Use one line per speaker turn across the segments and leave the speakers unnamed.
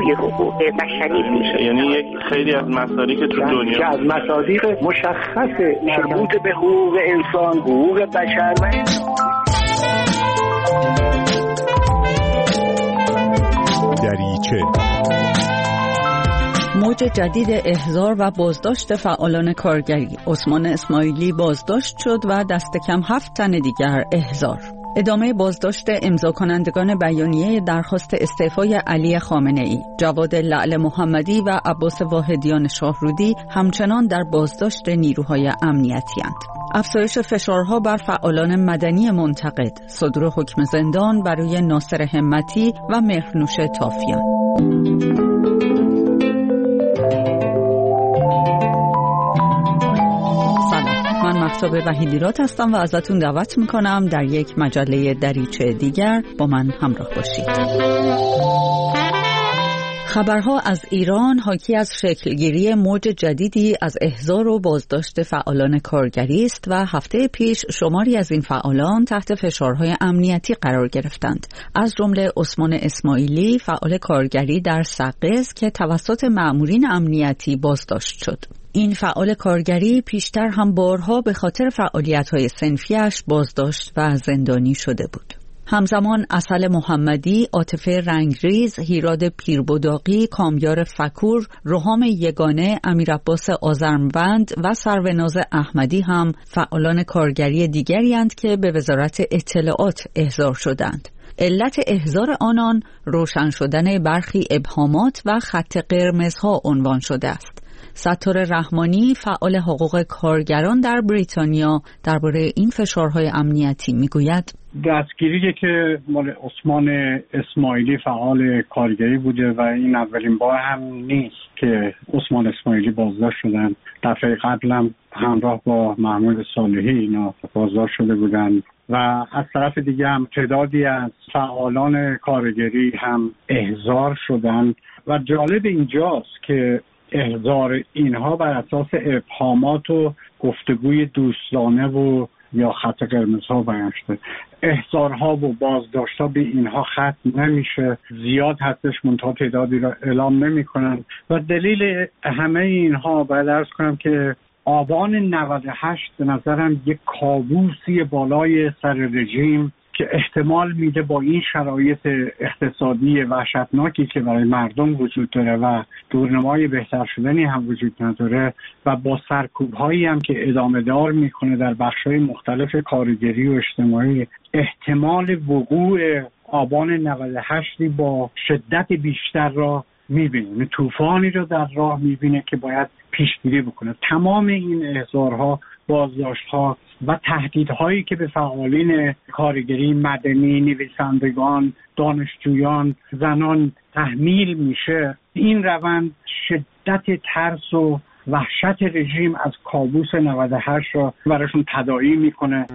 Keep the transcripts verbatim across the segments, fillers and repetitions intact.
توی حقوق بشری میشه.
یعنی یک خیلی از مصادیق تو دنیا
که از مصادیق مشخص مربوط به حقوق انسان، حقوق بشر و
دریچه.
موج جدید احضار و بازداشت فعالان کارگری. عثمان اسماعیلی بازداشت شد و دست کم هفت تن دیگر احضار. ادامه بازداشت امضا کنندگان بیانیه درخواست استعفای علی خامنه‌ای. جواد لعل محمدی و عباس واحدیان شاهرودی همچنان در بازداشت نیروهای امنیتی اند. افزایش فشارها بر فعالان مدنی منتقد. صدور حکم زندان برای ناصر همتی و مهرنوش تافیان. من مهتاب وحیدیرات هستم و ازتون دعوت میکنم در یک مجله دریچه دیگر با من همراه باشید. خبرها از ایران حاکی از شکلگیری موج جدیدی از احضار و بازداشت فعالان کارگری است و هفته پیش شماری از این فعالان تحت فشارهای امنیتی قرار گرفتند. از جمله عثمان اسماعیلی، فعال کارگری در سقز که توسط مأمورین امنیتی بازداشت شد. این فعال کارگری پیشتر هم بارها به خاطر فعالیت‌های صنفیش بازداشت و زندانی شده بود. همزمان عسل محمدی، عاطفه رنگریز، هیراد پیربداقی، کامیار فکور، روحام یگانه، امیرعباس آذرموند و سروناز احمدی هم فعالان کارگری دیگری اند که به وزارت اطلاعات احضار شدند. علت احضار آنان روشن شدن برخی ابهامات و خط قرمزها عنوان شده است. ستاره رحمانی، فعال حقوق کارگران در بریتانیا، درباره این فشارهای امنیتی میگوید:
دستگیری که مال عثمان اسماعیلی فعال کارگری بوده و این اولین بار هم نیست که عثمان اسماعیلی بازداشت شدن. دفعه قبل هم همراه با محمود صالحی اینا بازداشت شده بودن و از طرف دیگه هم تعدادی از فعالان کارگری هم احضار شدن و جالب اینجاست که احضار اینها بر اساس ابهامات و گفتگوی دوستانه و یا خط قرمزها بیان شده. احضارها و بازداشتها به اینها ختم نمیشه، زیاد هستش منتها تعدادی را اعلام نمی کنن و دلیل همه اینها باید عرض کنم که آبان نود و هشت به نظرم یک کابوسی بالای سر رژیم که احتمال میده با این شرایط اقتصادی وحشتناکی که برای مردم وجود داره و دورنمای بهتر شدنی هم وجود نداره و با سرکوب‌هایی هم که ادامه دار میکنه در بخش‌های مختلف کارگری و اجتماعی، احتمال وقوع آبان نود و هشت با شدت بیشتر را میبینه، طوفانی رو در راه میبینه که باید پیشگیری بکنه. تمام این احضارها، بازداشت‌ها و تهدیدهایی که به فعالین کارگری، مدنی، نویسندگان، دانشجویان، زنان تحمیل میشه، این روند شدت ترس و وحشت رژیم از کابوس نود و هشت را براشون تداعی میکنه.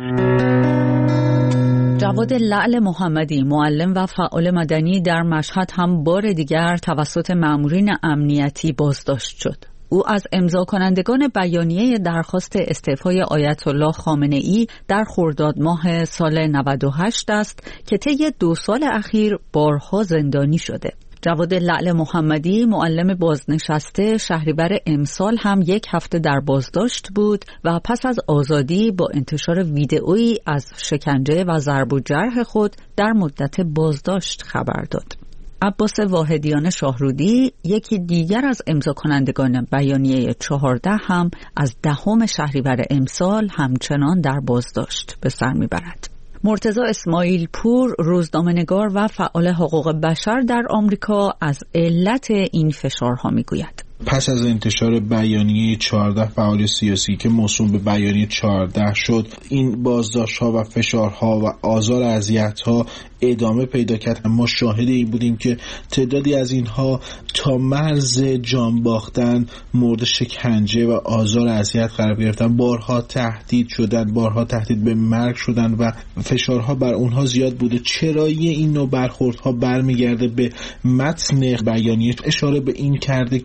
جواد لعل محمدی، معلم و فعال مدنی در مشهد هم بار دیگر توسط مأمورین امنیتی بازداشت شد. او از امضا کنندگان بیانیه درخواست استعفای آیت الله خامنه‌ای در خرداد ماه سال نود و هشت است که طی دو سال اخیر بارها زندانی شده. جواد لعل محمدی، معلم بازنشسته، شهریور امسال هم یک هفته در بازداشت بود و پس از آزادی با انتشار ویدئویی از شکنجه و ضرب و جرح خود در مدت بازداشت خبر داد. عباس واحدیان شاهرودی، یکی دیگر از امضا کنندگان بیانیه چهارده، هم از دهم شهریور امسال همچنان در بازداشت به سر میبرد. مرتضی اسماعیل پور، روزنامه‌نگار و فعال حقوق بشر در آمریکا، از علت این فشارها میگوید:
پس از انتشار بیانیه چهارده فعال سیاسی که موسوم به بیانیه چهارده شد، این بازداشت‌ها و فشارها و آزار اذیت‌ها ادامه پیدا کرد. ما شاهد این بودیم که تعدادی از اینها تا مرز جان باختن مورد شکنجه و آزار اذیت قرار گرفتن، بارها تهدید شدن، بارها تهدید به مرگ شدن و فشارها بر اونها زیاد بوده. چرایی این نوع برخوردها برمیگرده به متن بیانیه، اشاره به این کرده که نقش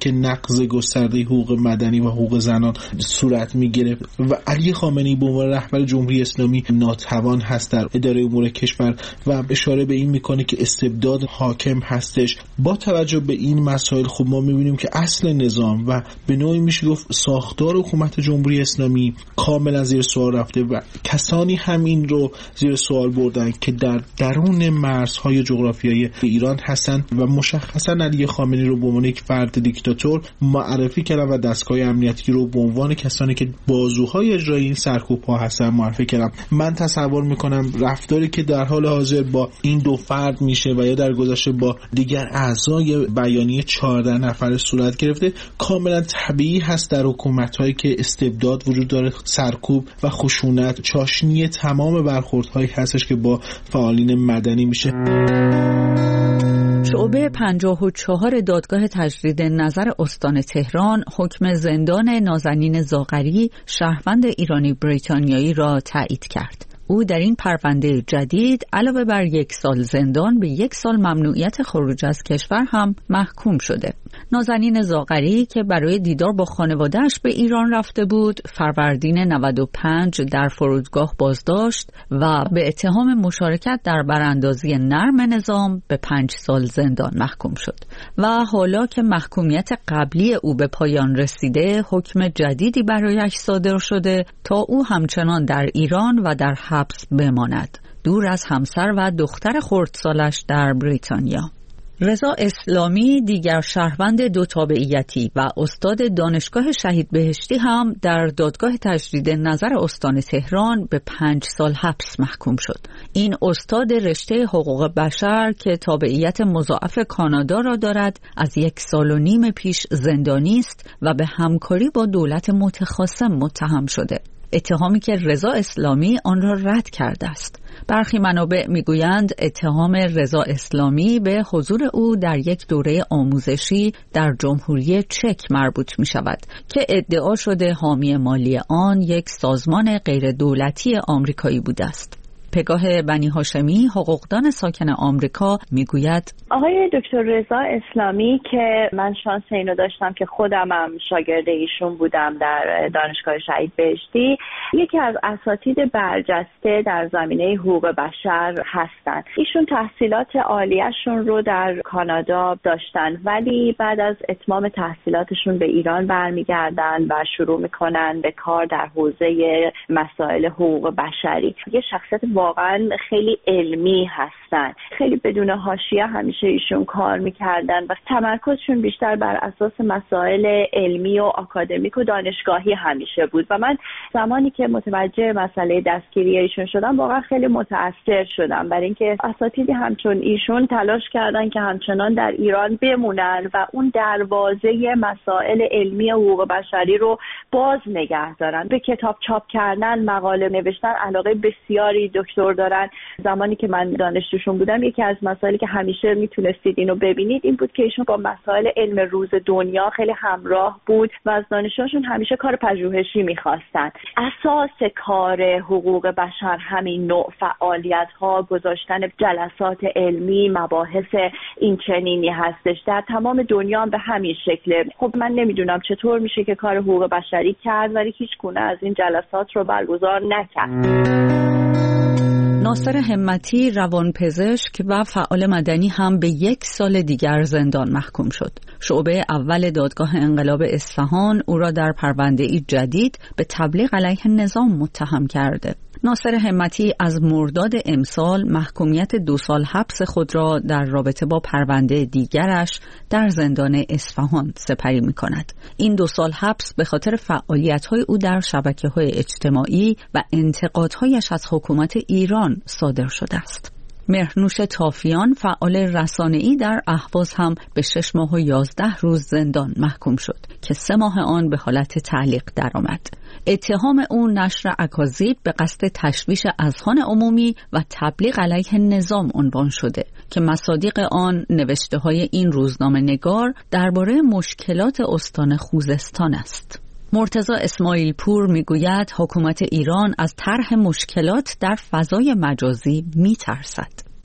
نقض گسترده حقوق مدنی و حقوق زنان صورت میگیره و علی خامنه‌ای به عنوان رهبر جمهوری اسلامی ناتوان هست در اداره امور کشور و اشاره به این میکنه که استبداد حاکم هستش. با توجه به این مسائل خب ما میبینیم که اصل نظام و به نوعی میشه گفت ساختار حکومت جمهوری اسلامی کاملا زیر سوال رفته و کسانی همین رو زیر سوال بردن که در درون مرزهای جغرافیایی ایران هستن و مشخصا علی خامنه‌ای رو به عنوان یک فرد دیکتاتور معرفی کردن و دستگاه امنیتی رو به عنوان کسانی که بازوهای اجرایی این سرکوب‌ها هستن معرفی کردن. من تصور میکنم رفتاری که در حال حاضر با این دو فرد میشه و یا در گذشته با دیگر اعضای بیانیه چهارده نفر صورت گرفته کاملا طبیعی هست در حکومت‌هایی که استبداد وجود داره، سرکوب و خشونت چاشنی تمام برخوردهایی هستش که با فعالین مدنی میشه.
شعبه پنجاه و چهار دادگاه تجدید نظر استان تهران حکم زندان نازنین زاغری شهروند ایرانی بریتانیایی را تایید کرد. او در این پرونده جدید علاوه بر یک سال زندان به یک سال ممنوعیت خروج از کشور هم محکوم شده. نازنین زاغری که برای دیدار با خانواده‌اش به ایران رفته بود، فروردین نود و پنج در فرودگاه بازداشت و به اتهام مشارکت در براندازی نرم نظام به پنج سال زندان محکوم شد و حالا که محکومیت قبلی او به پایان رسیده، حکم جدیدی برایش صادر شده تا او همچنان در ایران و در حبس بماند، دور از همسر و دختر خردسالش در بریتانیا. رضا اسلامی دیگر شهروند دو تابعیتی و استاد دانشگاه شهید بهشتی هم در دادگاه تجدید نظر استان تهران به پنج سال حبس محکوم شد. این استاد رشته حقوق بشر که تابعیت مضاعف کانادا را دارد از یک سال و نیم پیش زندانی است و به همکاری با دولت متخاصم متهم شده، اتهامی که رضا اسلامی آن را رد کرده است. برخی منابع میگویند اتهام رضا اسلامی به حضور او در یک دوره آموزشی در جمهوری چک مربوط می شود که ادعا شده حامی مالی آن یک سازمان غیر دولتی آمریکایی بوده است. پگاه بنی هاشمی، حقوقدان ساکن آمریکا، میگوید
آقای دکتر رضا اسلامی که من شانس اینو داشتم که خودم هم شاگرد ایشون بودم در دانشگاه شهید بهشتی، یکی از اساتید برجسته در زمینه حقوق بشر هستند. ایشون تحصیلات عالیه‌شون رو در کانادا داشتن ولی بعد از اتمام تحصیلاتشون به ایران برمیگردن و شروع میکنن به کار در حوزه مسائل حقوق بشری. یه شخصیت واقعا خیلی علمی هستن، خیلی بدون حاشیه همیشه ایشون کار میکردن و تمرکزشون بیشتر بر اساس مسائل علمی و آکادمیک و دانشگاهی همیشه بود و من زمانی که متوجه مسئله دستگیری ایشون شدم واقعا خیلی متأثر شدم، برای اینکه اساتیدی همچون ایشون تلاش کردن که همچنان در ایران بمونن و اون دروازه مسائل علمی حقوق بشری رو باز نگه دارن. به کتاب چاپ کردن، مقاله نوشتن علاقه بسیاری دکتر دارن. زمانی که من دانشجوشون بودم یکی از مسائلی که همیشه میتونستید اینو ببینید این بود که ایشون با مسائل علم روز دنیا خیلی همراه بود و از دانشجوشون همیشه کار پژوهشی میخواستن. اساس کار حقوق بشر همین نوع فعالیت ها، گذاشتن جلسات علمی، مباحث این چنینی هستش. در تمام دنیا هم به همین شکله. خب من نمیدونم چطور میشه که کار حقوق بشری کرد ولی هیچ گونه از این جلسات رو برگزار نکرد.
ناصر همتی، روانپزشک و فعال مدنی هم به یک سال دیگر زندان محکوم شد. شعبه اول دادگاه انقلاب اصفهان او را در پرونده‌ای جدید به تبلیغ علیه نظام متهم کرده. ناصر همتی از مرداد امسال محکومیت دو سال حبس خود را در رابطه با پرونده دیگرش در زندان اصفهان سپری می کند. این دو سال حبس به خاطر فعالیت‌های او در شبکه‌های اجتماعی و انتقادهایش از حکومت ایران صادر شده است. مهرنوش تافیان، فعال رسانه‌ای در اهواز، هم به شش ماه و یازده روز زندان محکوم شد که سه ماه آن به حالت تعلیق درآمد. اتهام او نشر اکاذیب به قصد تشویش اذهان عمومی و تبلیغ علیه نظام عنوان شده که مصادیق آن نوشته‌های این روزنامه نگار درباره مشکلات استان خوزستان است. مرتضی اسماعیل پور میگوید حکومت ایران از طرح مشکلات در فضای مجازی میترسد.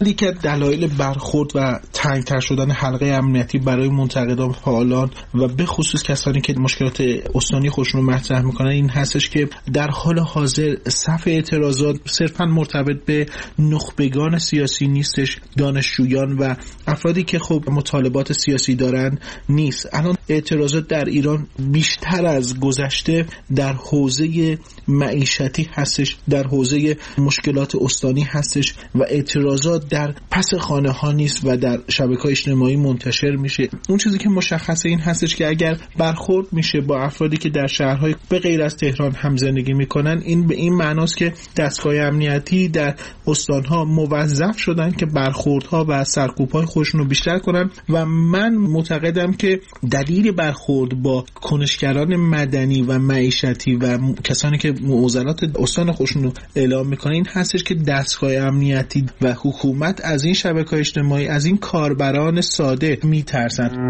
یکی از دلایل برخورد و تنگ‌تر شدن حلقه امنیتی برای منتقدان، فعالان و به خصوص کسانی که مشکلات استانی خودشون رو مطرح میکنن این هستش که در حال حاضر صف اعتراضات صرفاً مرتبط به نخبگان سیاسی نیستش، دانشجویان و افرادی که خب مطالبات سیاسی دارن نیست. الان اعتراضات در ایران بیشتر از گذشته در حوزه معیشتی هستش، در حوزه مشکلات استانی هستش و اعتراضات در پس خانه ها نیست و در شبکه‌های اجتماعی منتشر میشه. اون چیزی که مشخصه این هستش که اگر برخورد میشه با افرادی که در شهرهای به غیر از تهران هم زندگی میکنن، این به این معناست که دستگاه امنیتی در استانها موظف شدن که برخوردها و سرکوب‌های خودشون رو بیشتر کنن و من معتقدم که دلیل برخورد با کنشگران مدنی و معیشتی و کسانی که معضلات استان خودشون رو اعلام میکنن این هستش که دستگاه امنیتی و حکومت از این شبکه‌های اجتماعی، از این کاربران ساده میترسن.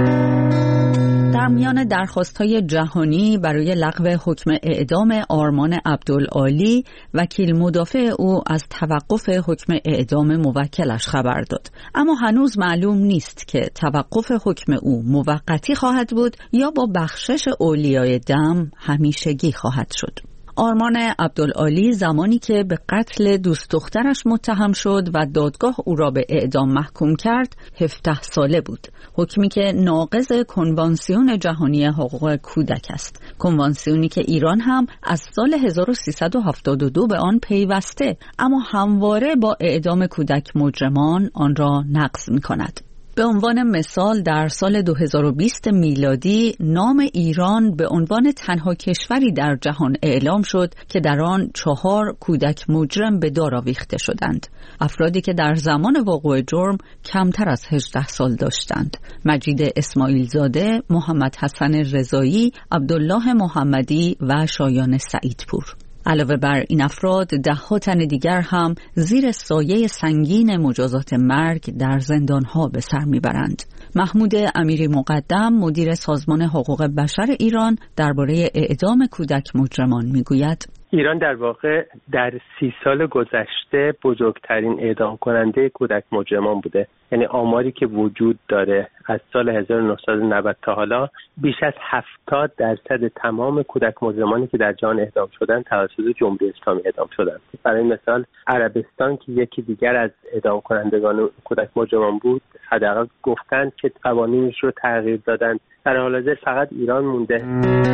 در میان درخواست‌های جهانی برای لغو حکم اعدام آرمان عبدالعالی، وکیل مدافع او از توقف حکم اعدام موکلش خبر داد. اما هنوز معلوم نیست که توقف حکم او موقتی خواهد بود یا با بخشش اولیای دم همیشگی خواهد شد. آرمان عبدالعالی زمانی که به قتل دوست دخترش متهم شد و دادگاه او را به اعدام محکوم کرد هفده ساله بود، حکمی که ناقض کنوانسیون جهانی حقوق کودک است، کنوانسیونی که ایران هم از سال هزار و سیصد و هفتاد و دو به آن پیوسته اما همواره با اعدام کودک مجرمان آن را نقض می‌کند. به عنوان مثال در سال دو هزار و بیست میلادی نام ایران به عنوان تنها کشوری در جهان اعلام شد که در آن چهار کودک مجرم به دار آویخته شدند، افرادی که در زمان وقوع جرم کمتر از هجده سال داشتند: مجید اسماعیل زاده، محمد حسن رضایی، عبدالله محمدی و شایان سعیدپور. علاوه بر این افراد ده‌ها تن دیگر هم زیر سایه سنگین مجازات مرگ در زندان‌ها به سر می‌برند. محمود امیری مقدم، مدیر سازمان حقوق بشر ایران، درباره اعدام کودک مجرمان می‌گوید:
ایران در واقع در سی سال گذشته بزرگترین اعدام کننده کودک مجرمان بوده. یعنی آماری که وجود داره از سال هزار و نهصد و نود تا حالا بیش از هفتاد درصد تمام کودک مجرمانی که در جهان اعدام شدن توسط جمهوری اسلامی اعدام شدن. برای مثال عربستان که یکی دیگر از اعدام کنندگان کودک مجرمان بود، حداقل گفتن که قوانینش رو تغییر دادن. در حال حاضر فقط ایران مونده.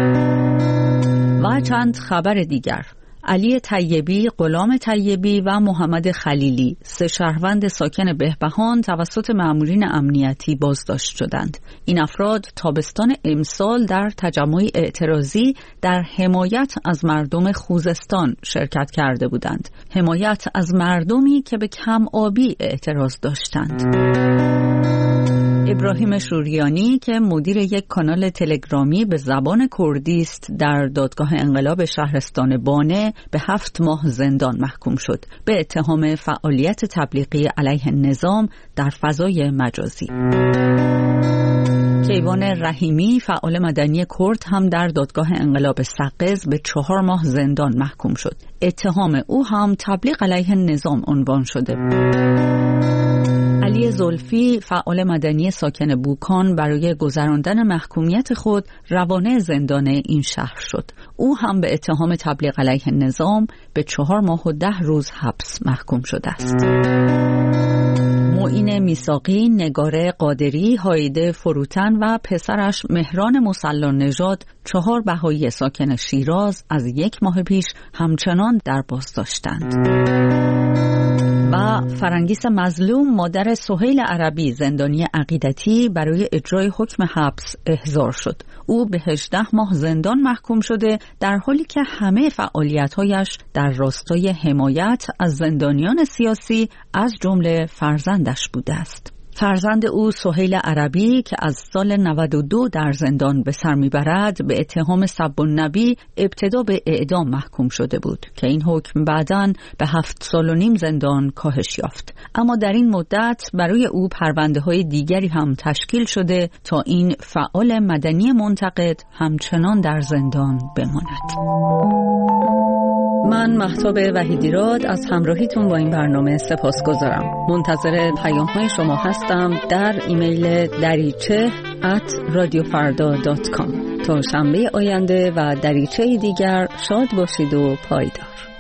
و چند خبر دیگر: علی طیبی، غلام طیبی و محمد خلیلی، سه شهروند ساکن بهبهان توسط مامورین امنیتی بازداشت شدند. این افراد تابستان امسال در تجمع اعتراضی در حمایت از مردم خوزستان شرکت کرده بودند. حمایت از مردمی که به کم آبی اعتراض داشتند. ابراهیم شوریانی که مدیر یک کانال تلگرامی به زبان کردی است در دادگاه انقلاب شهرستان بانه به هفت ماه زندان محکوم شد به اتهام فعالیت تبلیغی علیه نظام در فضای مجازی. کیوان رحیمی فعال مدنی کرد هم در دادگاه انقلاب سقز به چهار ماه زندان محکوم شد. اتهام او هم تبلیغ علیه نظام عنوان شده. علی زلفی فعال مدنی ساکن بوکان برای گذراندن محکومیت خود روانه زندان این شهر شد. او هم به اتهام تبلیغ علیه نظام به چهار ماه و ده روز حبس محکوم شده است. معین میثاقی، نگاره قادری، هایده فروتن و پسرش مهران مسلا نژاد، چهار بهایی ساکن شیراز، از یک ماه پیش همچنان در بازداشتند. و فرنگیس مظلوم، مادر سهیل عربی زندانی عقیدتی، برای اجرای حکم حبس احضار شد. او به هجده ماه زندان محکوم شده در حالی که همه فعالیت‌هایش در راستای حمایت از زندانیان سیاسی از جمله فرزندش بوده است. فرزند او سهیل عربی که از سال نود و دو در زندان به سر میبرد به اتهام سب النبی ابتدا به اعدام محکوم شده بود که این حکم بعداً به هفت سال و نیم زندان کاهش یافت. اما در این مدت برای او پرونده های دیگری هم تشکیل شده تا این فعال مدنی منتقد همچنان در زندان بماند. من مهتاب وحیدیراد از همراهیتون با این برنامه سپاسگزارم. منتظر پیام های شما هستم در ایمیل دریچه ات رادیو فردا دات کام. تا شنبه آینده و دریچه دیگر شاد باشید و پایدار.